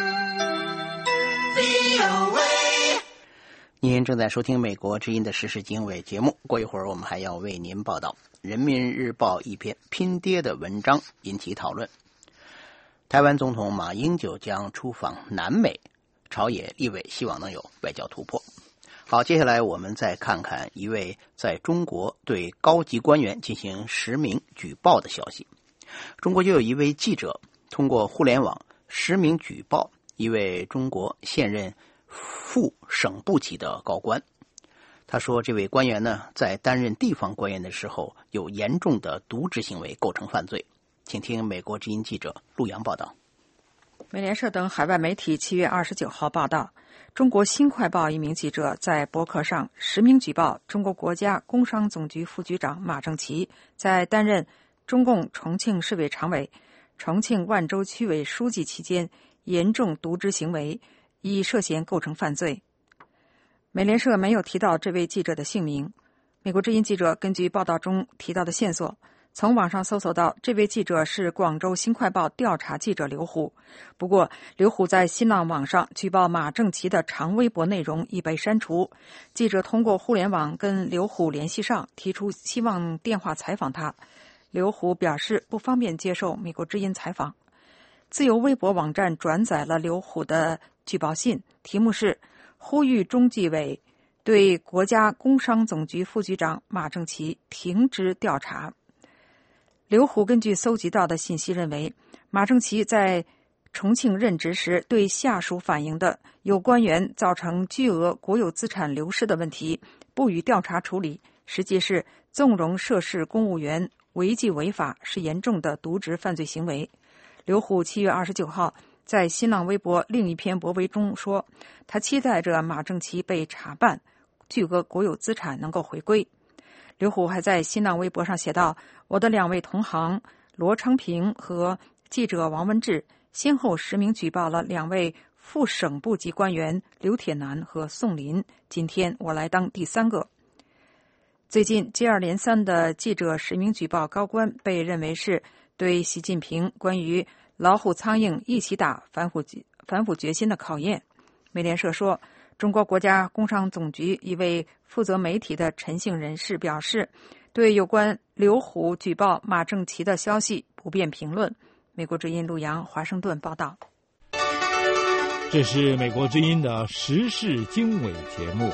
Speaker 3: 您正在收听美国之音的时事经纬节目，过一会儿我们还要为您报道人民日报一篇拼爹的文章引起讨论。台湾总统马英九将出访南美，朝野立委希望能有外交突破。好，接下来我们再看看一位在中国对高级官员进行实名举报的消息。中国就有一位记者通过互联网实名举报一位中国现任副省部级的高官。他说这位官员呢，在担任地方官员的时候有严重的渎职行为，构成犯罪。请听美国之音记者陆阳报道。
Speaker 22: 美联社等海外媒体七月二十九号报道，中国新快报一名记者在博客上实名举报中国国家工商总局副局长马正其在担任中共重庆市委常委、重庆万州区委书记期间严重渎职行为，已涉嫌构成犯罪。美联社没有提到这位记者的姓名。美国之音记者根据报道中提到的线索，从网上搜索到这位记者是广州新快报调查记者刘虎。不过刘虎在新浪网上举报马正其的长微博内容已被删除。记者通过互联网跟刘虎联系上，提出希望电话采访他。刘虎表示不方便接受美国之音采访。自由微博网站转载了刘虎的举报信，题目是呼吁中纪委对国家工商总局副局长马正其停职调查。刘虎根据搜集到的信息认为，马正其在重庆任职时对下属反映的有官员造成巨额国有资产流失的问题不予调查处理，实际是纵容涉事公务员违纪违法，是严重的渎职犯罪行为。刘虎七月二十九号在新浪微博另一篇博文中说，他期待着马正其被查办，巨额国有资产能够回归。刘虎还在新浪微博上写道，我的两位同行罗昌平和记者王文志先后实名举报了两位副省部级官员刘铁男和宋林。今天我来当第三个。最近接二连三的记者实名举报高官，被认为是对习近平关于老虎苍蝇一起打反腐反腐决心的考验。美联社说，中国国家工商总局一位负责媒体的陈姓人士表示，对有关刘虎举报马正其的消息不便评论。美国之音陆洋华盛顿报道。
Speaker 9: 这是美国之音的时事经纬节目。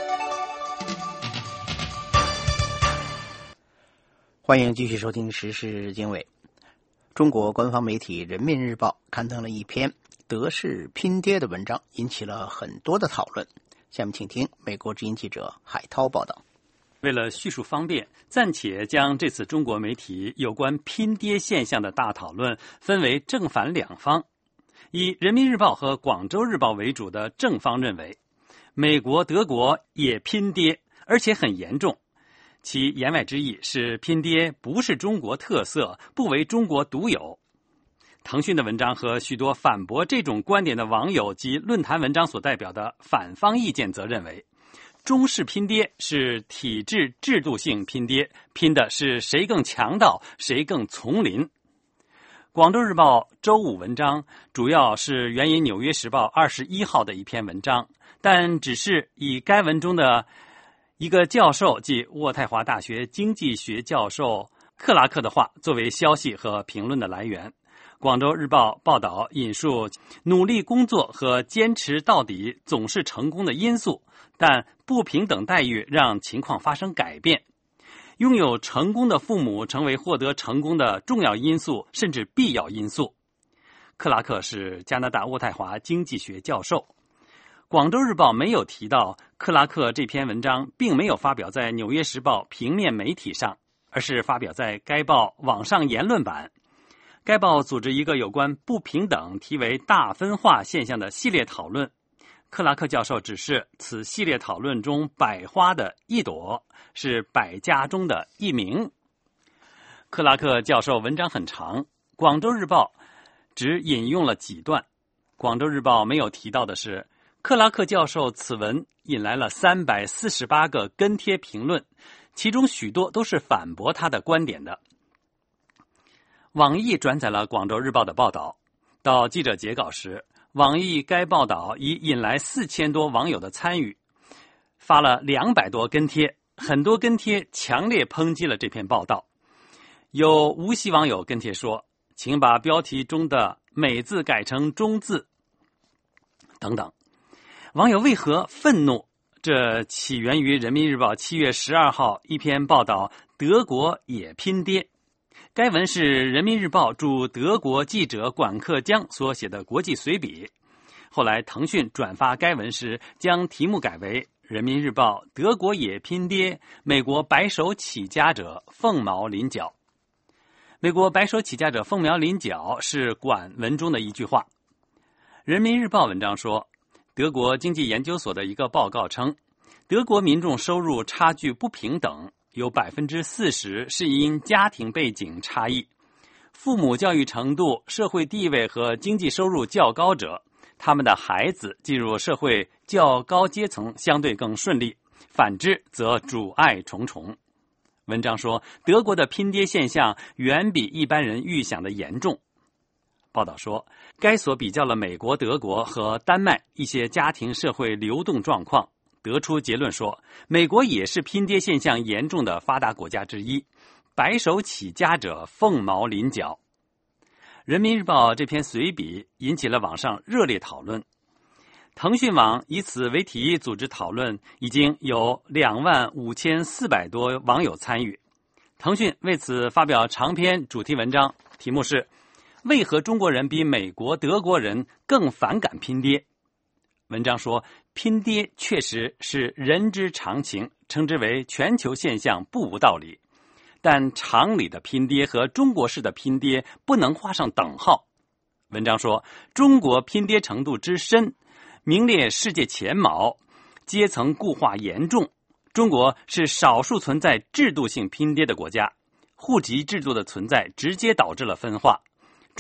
Speaker 3: 欢迎继续收听时事经纬。中国官方媒体人民日报刊登了一篇德式拼爹的文章，引起了很多的讨论。下面请听美国之音记者海涛报道。
Speaker 1: 为了叙述方便，暂且将这次中国媒体有关拼爹现象的大讨论分为正反两方。以人民日报和广州日报为主的正方认为，美国、德国也拼爹，而且很严重。其言外之意是拼爹不是中国特色，不为中国独有。腾讯的文章和许多反驳这种观点的网友及论坛文章所代表的反方意见则认为，中式拼爹是体制制度性拼爹，拼的是谁更强盗，谁更丛林。广州日报周五文章主要是援引纽约时报二十一号的一篇文章，但只是以该文中的一个教授，即渥太华大学经济学教授克拉克的话作为消息和评论的来源。广州日报报道引述，努力工作和坚持到底总是成功的因素，但不平等待遇让情况发生改变。拥有成功的父母成为获得成功的重要因素，甚至必要因素。克拉克是加拿大渥太华经济学教授。广州日报没有提到克拉克这篇文章并没有发表在纽约时报平面媒体上，而是发表在该报网上言论版。该报组织一个有关不平等题为大分化现象的系列讨论。克拉克教授只是此系列讨论中百花的一朵，是百家中的一名。克拉克教授文章很长，广州日报只引用了几段。广州日报没有提到的是，克拉克教授此文引来了三百四十八个跟帖评论，其中许多都是反驳他的观点的。网易转载了广州日报的报道，到记者截稿时，网易该报道已引来四千多网友的参与，发了两百多跟帖，很多跟帖强烈抨击了这篇报道。有无锡网友跟帖说，请把标题中的美字改成中字等等。网友为何愤怒？这起源于人民日报七月十二号一篇报道，德国也拼爹。该文是人民日报驻德国记者管克江所写的国际随笔，后来腾讯转发该文时将题目改为人民日报德国也拼爹，美国白手起家者凤毛麟角。美国白手起家者凤毛麟角是管文中的一句话。人民日报文章说，德国经济研究所的一个报告称，德国民众收入差距不平等，有 百分之四十 是因家庭背景差异。父母教育程度、社会地位和经济收入较高者，他们的孩子进入社会较高阶层相对更顺利，反之则阻碍重重。文章说，德国的拼爹现象远比一般人预想的严重。报道说，该所比较了美国、德国和丹麦一些家庭社会流动状况，得出结论说，美国也是拼爹现象严重的发达国家之一，白手起家者凤毛麟角。人民日报这篇随笔引起了网上热烈讨论，腾讯网以此为题组织讨论，已经有两万五千四百多网友参与。腾讯为此发表长篇主题文章，题目是为何中国人比美国、德国人更反感拼爹？文章说，拼爹确实是人之常情，称之为全球现象不无道理。但常理的拼爹和中国式的拼爹不能画上等号。文章说，中国拼爹程度之深，名列世界前茅，阶层固化严重。中国是少数存在制度性拼爹的国家，户籍制度的存在直接导致了分化。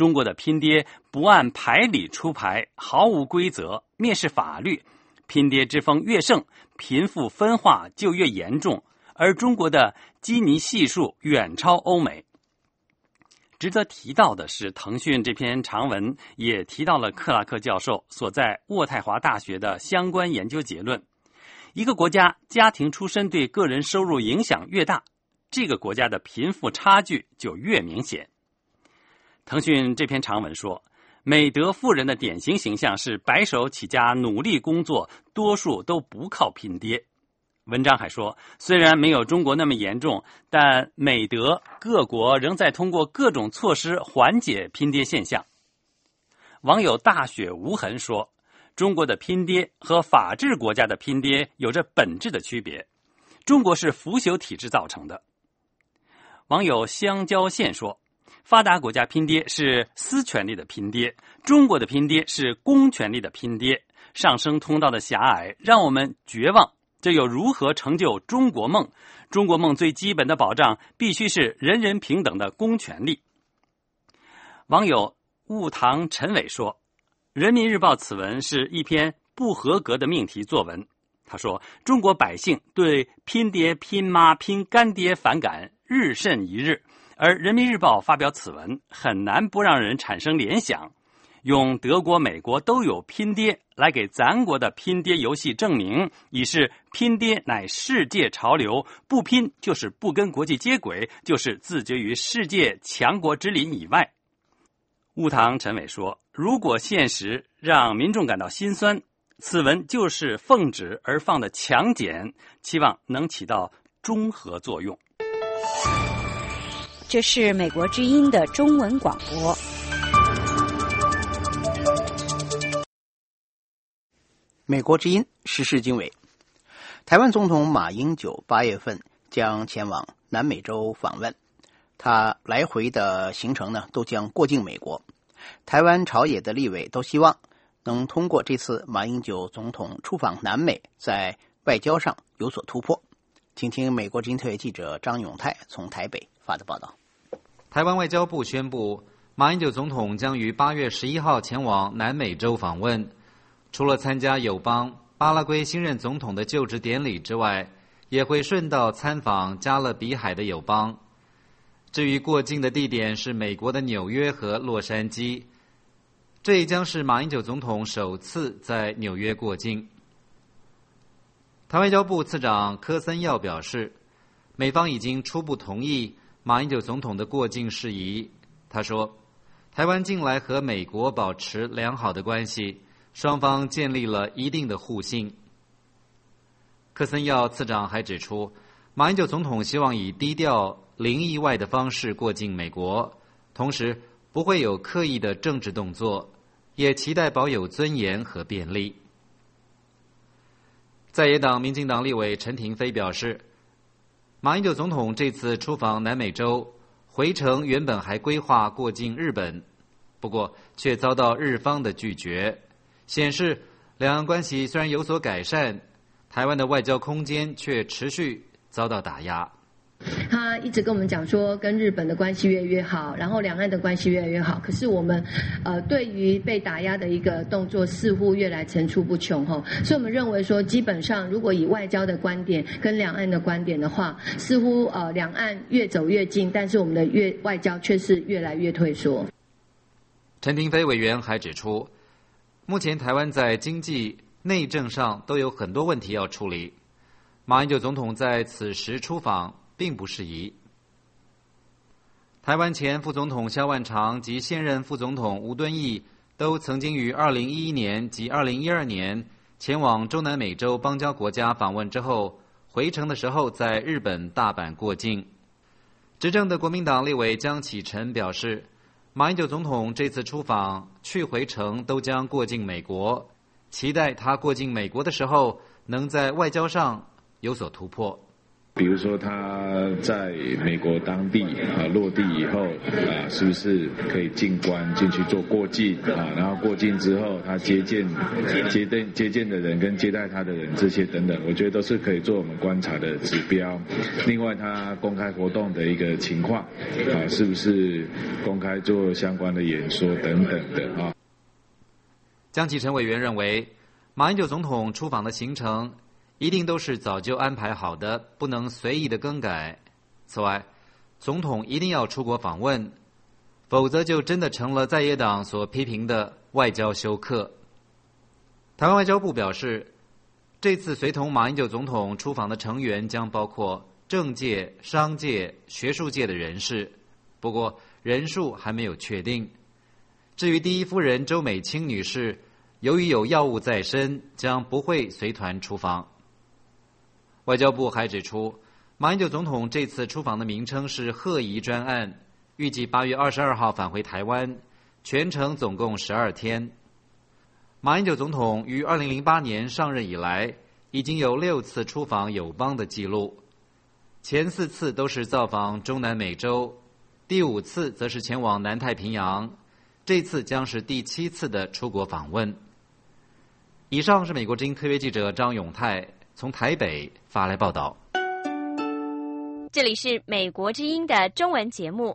Speaker 1: 中国的拼爹不按牌理出牌，毫无规则，蔑视法律，拼爹之风越盛，贫富分化就越严重，而中国的基尼系数远超欧美。值得提到的是，腾讯这篇长文也提到了克拉克教授所在渥太华大学的相关研究结论：一个国家家庭出身对个人收入影响越大，这个国家的贫富差距就越明显。腾讯这篇长文说，美德富人的典型形象是白手起家努力工作，多数都不靠拼爹。文章还说，虽然没有中国那么严重，但美德各国仍在通过各种措施缓解拼爹现象。网友大雪无痕说，中国的拼爹和法治国家的拼爹有着本质的区别，中国是腐朽体制造成的。网友香蕉线说，发达国家拼爹是私权力的拼爹，中国的拼爹是公权力的拼爹，上升通道的狭隘让我们绝望，这又如何成就中国梦？中国梦最基本的保障必须是人人平等的公权力。网友雾堂陈伟说，人民日报此文是一篇不合格的命题作文。他说，中国百姓对拼爹拼妈拼干爹反感日甚一日，而人民日报发表此文很难不让人产生联想，用德国美国都有拼爹来给咱国的拼爹游戏证明，以示拼爹乃世界潮流，不拼就是不跟国际接轨，就是自绝于世界强国之林以外。雾堂陈伟说，如果现实让民众感到心酸，此文就是奉旨而放的强碱，期望能起到中和作用。
Speaker 20: 这是美国之音的中文广播。
Speaker 3: 美国之音时事经纬，台湾总统马英九八月份将前往南美洲访问，他来回的行程呢都将过境美国。台湾朝野的立委都希望能通过这次马英九总统出访南美，在外交上有所突破。请听美国之音特约记者张永泰从台北发的报道。
Speaker 7: 台湾外交部宣布，马英九总统将于八月十一号前往南美洲访问。除了参加友邦巴拉圭新任总统的就职典礼之外，也会顺道参访加勒比海的友邦。至于过境的地点是美国的纽约和洛杉矶，这也将是马英九总统首次在纽约过境。台外交部次长柯森耀表示，美方已经初步同意马英九总统的过境事宜。他说，台湾近来和美国保持良好的关系，双方建立了一定的互信。柯森耀次长还指出，马英九总统希望以低调、零意外的方式过境美国，同时不会有刻意的政治动作，也期待保有尊严和便利。在野党民进党立委陈亭妃表示，马英九总统这次出访南美洲，回程原本还规划过境日本，不过却遭到日方的拒绝，显示两岸关系虽然有所改善，台湾的外交空间却持续遭到打压。
Speaker 8: 他一直跟我们讲说，跟日本的关系越来越好，然后两岸的关系越来越好。可是我们，呃，对于被打压的一个动作，似乎越来层出不穷哈。所以我们认为说，基本上如果以外交的观点跟两岸的观点的话，似乎呃两岸越走越近，但是我们的越外交却是越来越退缩。
Speaker 7: 陈亭妃委员还指出，目前台湾在经济、内政上都有很多问题要处理，马英九总统在此时出访并不适宜。台湾前副总统萧万长及现任副总统吴敦义都曾经于二零一一年及二零一二年前往中南美洲邦交国家访问之后，回程的时候在日本大阪过境。执政的国民党立委江启臣表示，马英九总统这次出访去回程都将过境美国，期待他过境美国的时候能在外交上有所突破。
Speaker 6: 比如说他在美国当地啊落地以后啊，是不是可以进关进去做过境啊？然后过境之后，他接见接待接见的人跟接待他的人这些等等，我觉得都是可以做我们观察的指标。另外，他公开活动的一个情况啊，是不是公开做相关的演说等等的啊？
Speaker 7: 江启臣委员认为，马英九总统出访的行程一定都是早就安排好的，不能随意的更改。此外，总统一定要出国访问，否则就真的成了在野党所批评的外交休克。台湾外交部表示，这次随同马英九总统出访的成员将包括政界、商界、学术界的人士，不过人数还没有确定。至于第一夫人周美青女士，由于有药物在身，将不会随团出访。外交部还指出，马英九总统这次出访的名称是贺宜专案，预计八月二十二号返回台湾，全程总共十二天。马英九总统于二零零八年上任以来，已经有六次出访友邦的记录，前四次都是造访中南美洲，第五次则是前往南太平洋，这次将是第七次的出国访问。以上是美国之音特约记者张永泰从台北发来报道。
Speaker 4: 这里是美国之音的中文节目。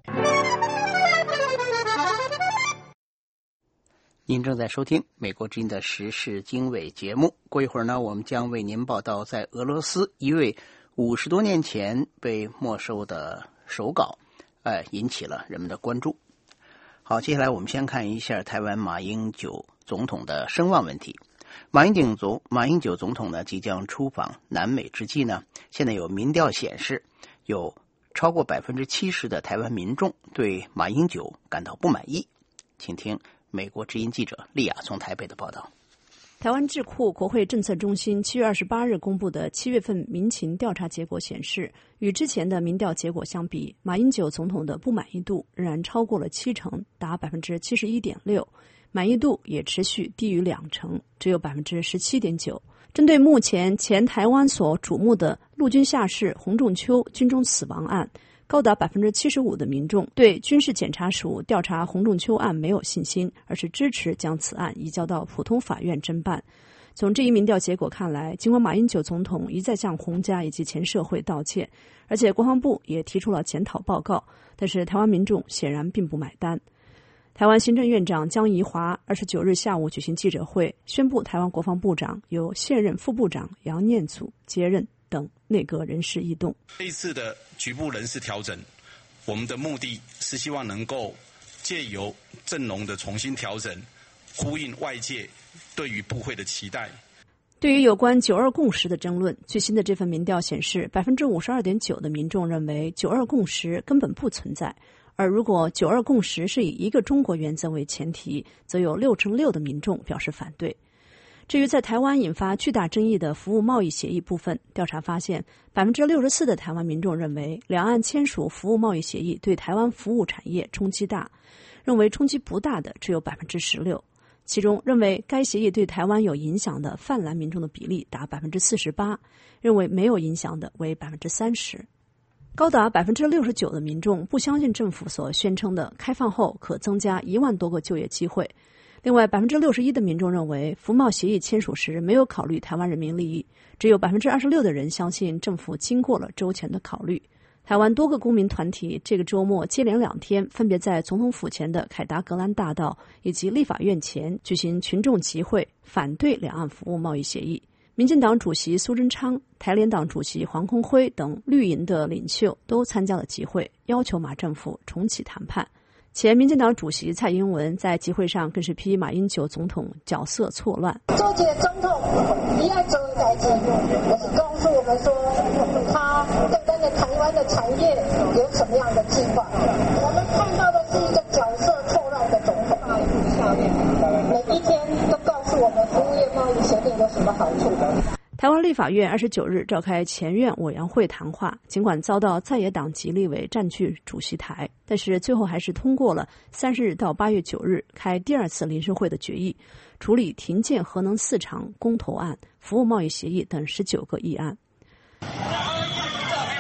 Speaker 3: 您正在收听美国之音的时事经纬节目。过一会儿呢，我们将为您报道在俄罗斯一位五十多年前被没收的手稿，呃，引起了人们的关注。好，接下来我们先看一下台湾马英九总统的声望问题。马英九总马英九总统呢即将出访南美之际呢，现在有民调显示，有超过百分之七十的台湾民众对马英九感到不满意。请听美国之音记者丽亚从台北的报道。
Speaker 10: 台湾智库国会政策中心七月二十八日公布的七月份民情调查结果显示，与之前的民调结果相比，马英九总统的不满意度仍然超过了七成，达百分之七十一点六。满意度也持续低于两成，只有百分之十七点九。针对目前前台湾所瞩目的陆军下士洪仲丘军中死亡案，高达百分之七十五的民众对军事检察署调查洪仲丘案没有信心，而是支持将此案移交到普通法院侦办。从这一民调结果看来，尽管马英九总统一再向洪家以及前社会道歉，而且国防部也提出了检讨报告，但是台湾民众显然并不买单。台湾行政院长江宜樺二十九日下午举行记者会，宣布台湾国防部长由现任副部长杨念祖接任等内阁人事异动。
Speaker 23: 这一次的局部人事调整，我们的目的是希望能够借由阵容的重新调整，呼应外界对于部会的期待。
Speaker 10: 对于有关九二共识的争论，最新的这份民调显示，百分之五十二点九的民众认为九二共识根本不存在。而如果九二共识是以一个中国原则为前提，则有六成六的民众表示反对。至于在台湾引发巨大争议的服务贸易协议部分，调查发现，百分之六十四的台湾民众认为两岸签署服务贸易协议对台湾服务产业冲击大，认为冲击不大的只有百分之十六。其中认为该协议对台湾有影响的泛蓝民众的比例达百分之四十八，认为没有影响的为百分之三十。高达百分之六十九的民众不相信政府所宣称的开放后可增加一万多个就业机会。另外，百分之六十一的民众认为服贸协议签署时没有考虑台湾人民利益，只有百分之二十六的人相信政府经过了周全的考虑。台湾多个公民团体这个周末接连两天，分别在总统府前的凯达格兰大道以及立法院前举行群众集会，反对两岸服务贸易协议。民进党主席苏贞昌、台联党主席黄鸿辉等绿营的领袖都参加了集会，要求马政府重启谈判。前民进党主席蔡英文在集会上更是批马英九总统角色错乱。
Speaker 24: 周杰总统一爱做的代志，就是告诉我们说，他对咱的台湾的产业有什么样的计划。我们看到的是一个角色错乱的总统，每一天都告诉我们服务业贸易协定有什么好处的。
Speaker 10: 台湾立法院二十九日召开前院委员会谈话，尽管遭到在野党极力为占据主席台，但是最后还是通过了三十日到八月九日开第二次临时会的决议，处理停建核能四厂公投案、服务贸易协议等十九个议案。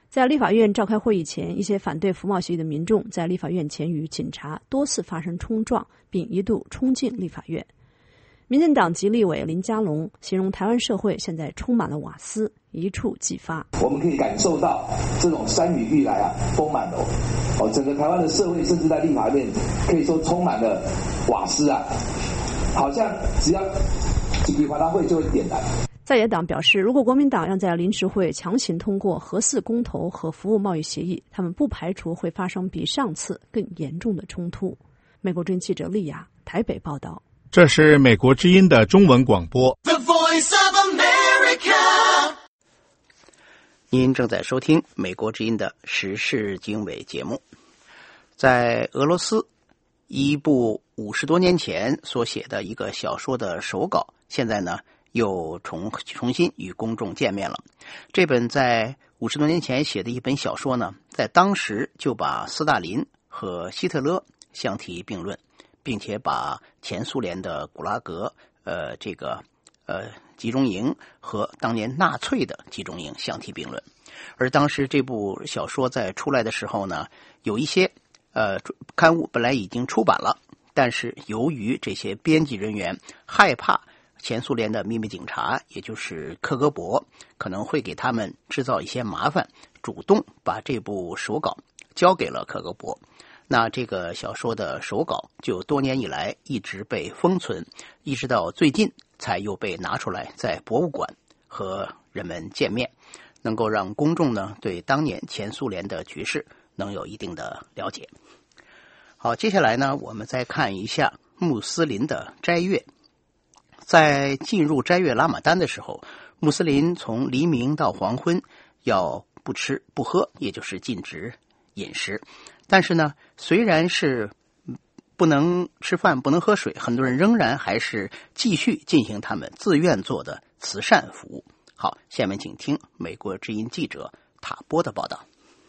Speaker 10: 在立法院召开会议前，一些反对服贸协议的民众在立法院前与警察多次发生冲撞，并一度冲进立法院。民进党籍立委林佳龙形容台湾社会现在充满了瓦斯，一触即发。
Speaker 11: 我们可以感受到这种山雨欲来啊，风满楼。哦，整个台湾的社会，甚至在立法院，可以说充满了瓦斯啊，好像只要几笔华大会就会点燃。
Speaker 10: 在野党表示，如果国民党要在临时会强行通过核四公投和服务贸易协议，他们不排除会发生比上次更严重的冲突。美国之音记者丽雅台北报道。
Speaker 9: 这是美国之音的中文广播。
Speaker 12: The Voice of America。
Speaker 3: 您正在收听美国之音的时事经纬节目。在俄罗斯，一部五十多年前所写的一个小说的手稿，现在呢又重重新与公众见面了。这本在五十多年前写的一本小说呢，在当时就把斯大林和希特勒相提并论，并且把前苏联的古拉格呃这个呃集中营和当年纳粹的集中营相提并论。而当时这部小说在出来的时候呢，有一些呃刊物本来已经出版了，但是由于这些编辑人员害怕前苏联的秘密警察，也就是克格勃，可能会给他们制造一些麻烦，主动把这部手稿交给了克格勃。那这个小说的手稿就多年以来一直被封存，一直到最近才又被拿出来在博物馆和人们见面，能够让公众呢对当年前苏联的局势能有一定的了解。好，接下来呢我们再看一下穆斯林的斋月。在进入斋月拉玛丹的时候，穆斯林从黎明到黄昏要不吃不喝，也就是禁止饮食。但是呢，虽然是不能吃饭不能喝水，很多人仍然还是继续进行他们自愿做的慈善服务。好，下面请听美国之音记者塔波的报道。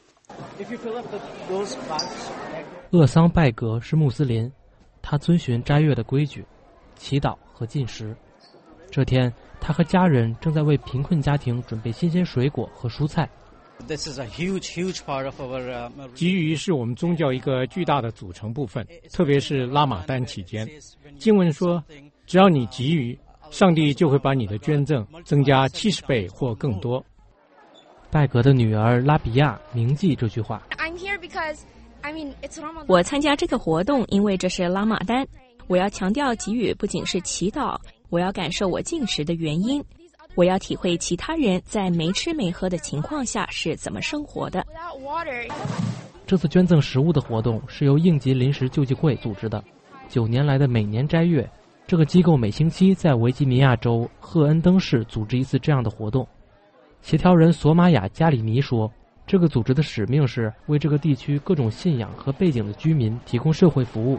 Speaker 13: 厄桑拜格是穆斯林，他遵循斋月的规矩，祈祷和进食。这天，他和家人正在为贫困家庭准备新鲜水果和蔬菜。
Speaker 9: 给予是我们宗教一个巨大的组成部分，特别是拉玛丹期间。经文说，只要你给予，上帝就会把你的捐赠增加七十倍或更多。
Speaker 13: 拜格的女儿拉比亚铭记这句话。
Speaker 4: 我参加这个活动，因为这是拉玛丹。我要强调给予不仅是祈祷，我要感受我进食的原因。我要体会其他人在没吃没喝的情况下是怎么生活的。
Speaker 13: 这次捐赠食物的活动是由应急临时救济会组织的。九年来的每年斋月，这个机构每星期在维吉尼亚州赫恩登市组织一次这样的活动。协调人索玛雅加里尼说，这个组织的使命是为这个地区各种信仰和背景的居民提供社会服务。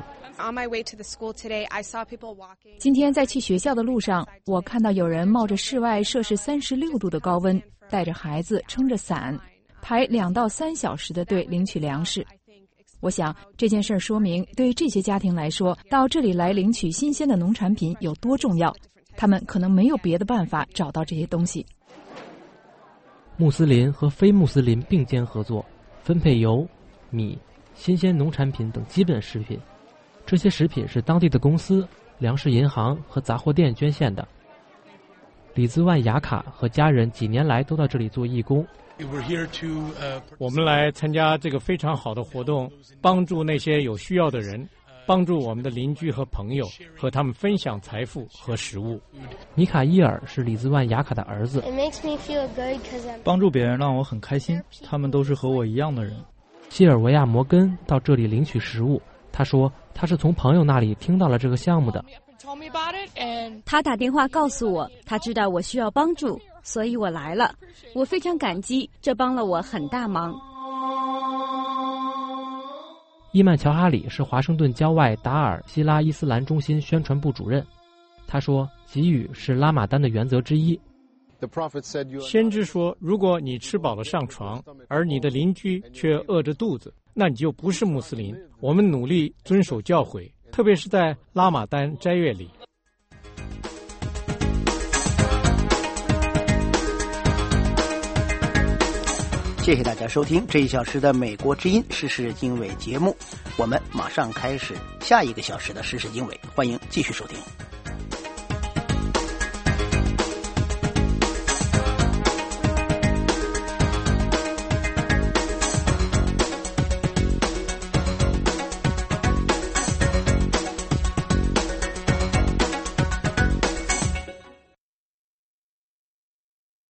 Speaker 5: 今天在去学校的路上，我看到有人冒着室外摄氏三十六度的高温，带着孩子撑着伞，排两到三小时的队领取粮食。我想这件事说明，对这些家庭来说，到这里来领取新鲜的农产品有多重要。他们可能没有别的办法找到这些东西。
Speaker 13: 穆斯林和非穆斯林并肩合作，分配油、米、新鲜农产品等基本食品。这些食品是当地的公司、粮食银行和杂货店捐献的。李兹万雅卡和家人几年来都到这里做义工。
Speaker 9: 我们来参加这个非常好的活动，帮助那些有需要的人，帮助我们的邻居和朋友，和他们分享财富和食物。
Speaker 13: 米卡伊尔是李兹万雅卡的儿子。
Speaker 14: 帮助别人让我很开心，他们都是和我一样的人。
Speaker 13: 希尔维亚摩根到这里领取食物。他说他是从朋友那里听到了这个项目的。
Speaker 2: 他打电话告诉我，他知道我需要帮助，所以我来了。我非常感激，这帮了我很大忙。
Speaker 13: 伊曼乔哈里是华盛顿郊外达尔希拉伊斯兰中心宣传部主任。他说，给予是拉玛丹的原则之一。
Speaker 9: 先知说，如果你吃饱了上床，而你的邻居却饿着肚子，那你就不是穆斯林。我们努力遵守教诲，特别是在拉玛丹斋月里。
Speaker 3: 谢谢大家收听这一小时的美国之音时事经纬节目，我们马上开始下一个小时的时事经纬，欢迎继续收听。